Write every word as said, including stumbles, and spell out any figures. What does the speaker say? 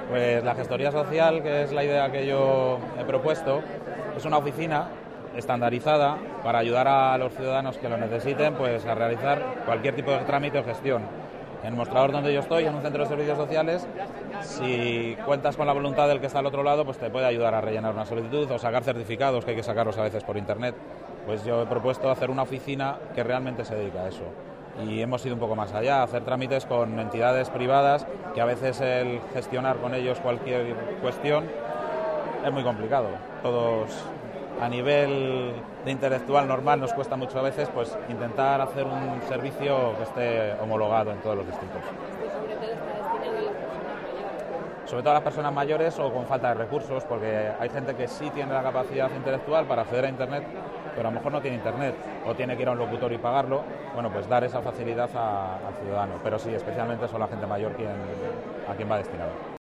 Pues la gestoría social, que es la idea que yo he propuesto, es una oficina estandarizada para ayudar a los ciudadanos que lo necesiten pues a realizar cualquier tipo de trámite o gestión. En el mostrador donde yo estoy, en un centro de servicios sociales, si cuentas con la voluntad del que está al otro lado, pues te puede ayudar a rellenar una solicitud o sacar certificados, que hay que sacarlos a veces por internet. Pues yo he propuesto hacer una oficina que realmente se dedica a eso. Y hemos ido un poco más allá, hacer trámites con entidades privadas, que a veces el gestionar con ellos cualquier cuestión es muy complicado. Todos, a nivel de intelectual normal, nos cuesta mucho a veces pues intentar hacer un servicio que esté homologado en todos los distritos. Sobre todo a las personas mayores o con falta de recursos, porque hay gente que sí tiene la capacidad intelectual para acceder a Internet, pero a lo mejor no tiene Internet o tiene que ir a un locutorio y pagarlo. Bueno, pues dar esa facilidad a, al ciudadano, pero sí, especialmente son la gente mayor quien, a quien va destinado.